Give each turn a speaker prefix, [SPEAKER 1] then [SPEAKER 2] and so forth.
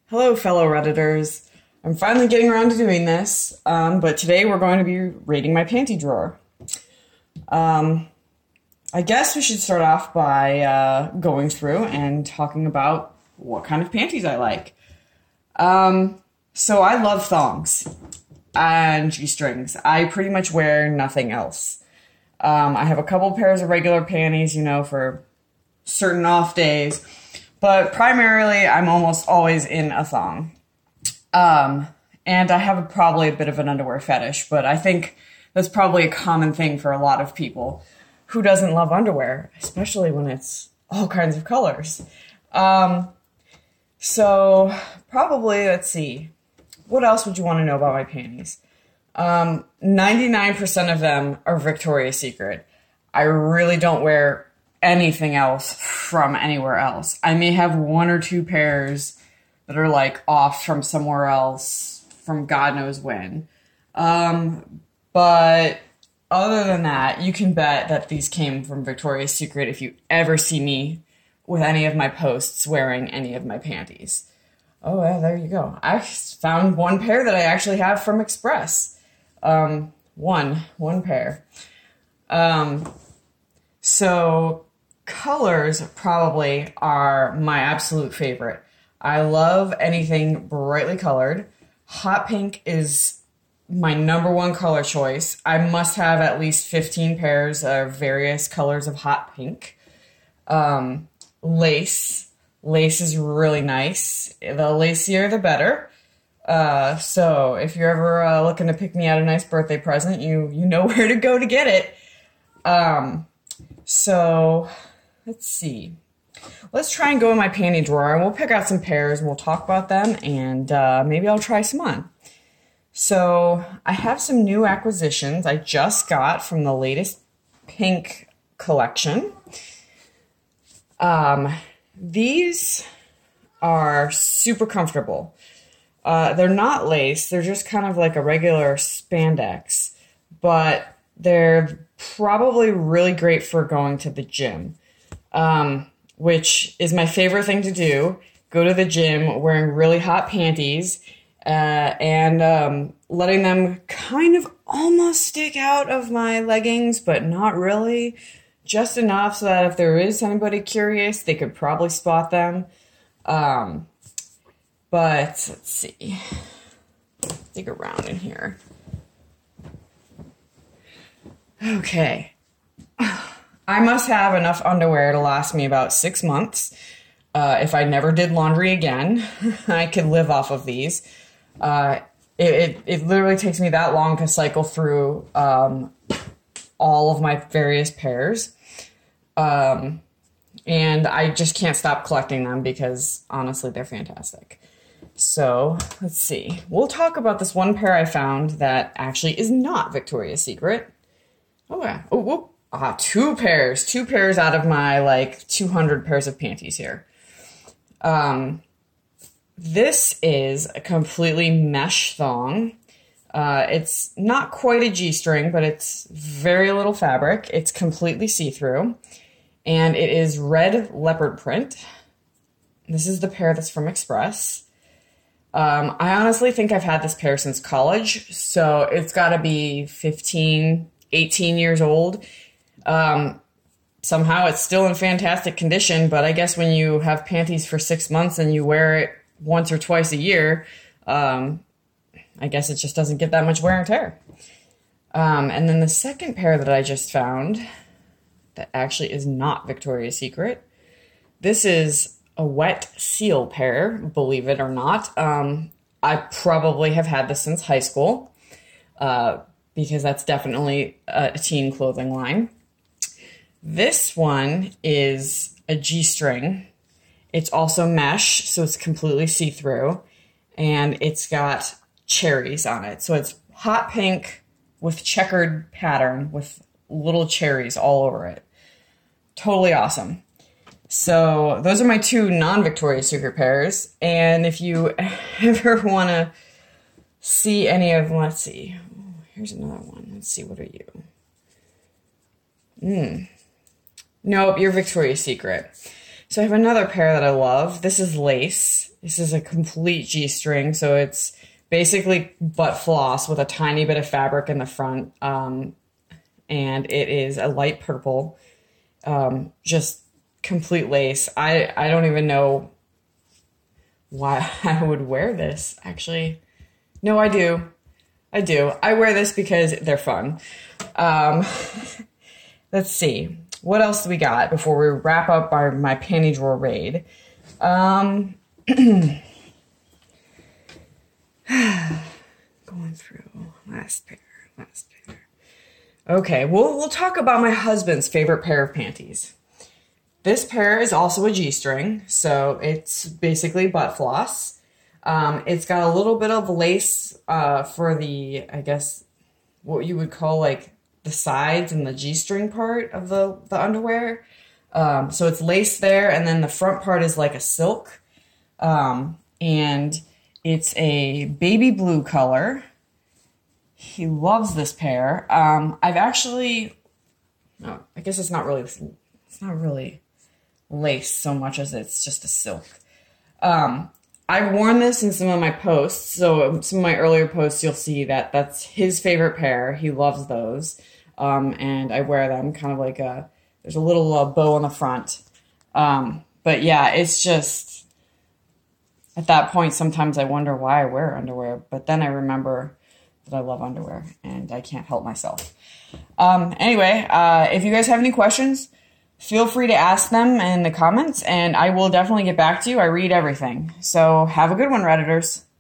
[SPEAKER 1] Hello, fellow Redditors. I'm finally getting around to doing this, but today we're going to be rating my panty drawer. I guess we should start off by going through and talking about what kind of panties I like. So I love thongs and G-strings. I pretty much wear nothing else. I have a couple pairs of regular panties, for certain off days. But primarily, I'm almost always in a thong. And I have probably a bit of an underwear fetish, but I think that's probably a common thing for a lot of people. Who doesn't love underwear, especially when it's all kinds of colors? So probably, let's see. What else would you want to know about my panties? 99% of them are Victoria's Secret. I really don't wear anything else from anywhere else. I may have one or two pairs that are off from somewhere else from God knows when. But other than that, you can bet that these came from Victoria's Secret if you ever see me with any of my posts wearing any of my panties. Oh, yeah, there you go. I found one pair that I actually have from Express. One pair. So colors probably are my absolute favorite. I love anything brightly colored. Hot pink is my number one color choice. I must have at least 15 pairs of various colors of hot pink. Lace. Lace is really nice. The lacier, the better. So if you're ever looking to pick me out a nice birthday present, you know where to go to get it. So let's see. Let's try and go in my panty drawer, and we'll pick out some pairs, and we'll talk about them, and maybe I'll try some on. So I have some new acquisitions I just got from the latest pink collection. These are super comfortable. They're not lace. They're just kind of like a regular spandex, but they're probably really great for going to the gym, which is my favorite thing to do. Go to the gym wearing really hot panties and letting them kind of almost stick out of my leggings, but not really. Just enough so that if there is anybody curious, they could probably spot them. But let's see. Dig around in here. Okay. I must have enough underwear to last me about 6 months. If I never did laundry again, I could live off of these. It literally takes me that long to cycle through all of my various pairs. And I just can't stop collecting them because, honestly, they're fantastic. So, let's see. We'll talk about this one pair I found that actually is not Victoria's Secret. Oh, yeah. Oh, whoop. Two pairs. Two pairs out of my, 200 pairs of panties here. This is a completely mesh thong. It's not quite a G-string, but it's very little fabric. It's completely see-through. And it is red leopard print. This is the pair that's from Express. I honestly think I've had this pair since college, so it's got to be 15, 18 years old. Somehow it's still in fantastic condition, but I guess when you have panties for 6 months and you wear it once or twice a year, I guess it just doesn't get that much wear and tear. And then the second pair that I just found that actually is not Victoria's Secret. This is a wet seal pair, believe it or not. I probably have had this since high school because that's definitely a teen clothing line. This one is a G-string. It's also mesh, so it's completely see-through, and it's got cherries on it. So it's hot pink with checkered pattern with little cherries all over it. Totally awesome. So those are my two non-Victoria's Secret pairs. And if you ever want to see any of them, let's see. Here's another one. Let's see, what are you? Nope, you're Victoria's Secret. So I have another pair that I love. This is lace. This is a complete G-string, so it's basically butt floss with a tiny bit of fabric in the front, and it is a light purple, just complete lace. I don't even know why I would wear this, actually. No, I do. I wear this because they're fun. Let's see. What else do we got before we wrap up my panty drawer raid? Going through last pair. Okay, we'll talk about my husband's favorite pair of panties. This pair is also a G-string, so it's basically butt floss. It's got a little bit of lace for the, I guess, what you would call like the sides and the G-string part of the underwear. So it's lace there, and then the front part is like a silk. And it's a baby blue color. He loves this pair. I've actually, no, I guess it's not really lace so much as it's just a silk. I've worn this in some of my posts. So some of my earlier posts, you'll see that that's his favorite pair. He loves those. And I wear them kind of like there's a little bow on the front. But yeah, it's just, at that point, sometimes I wonder why I wear underwear. But then I remember that I love underwear and I can't help myself. Anyway, if you guys have any questions, feel free to ask them in the comments, and I will definitely get back to you. I read everything. So have a good one, Redditors.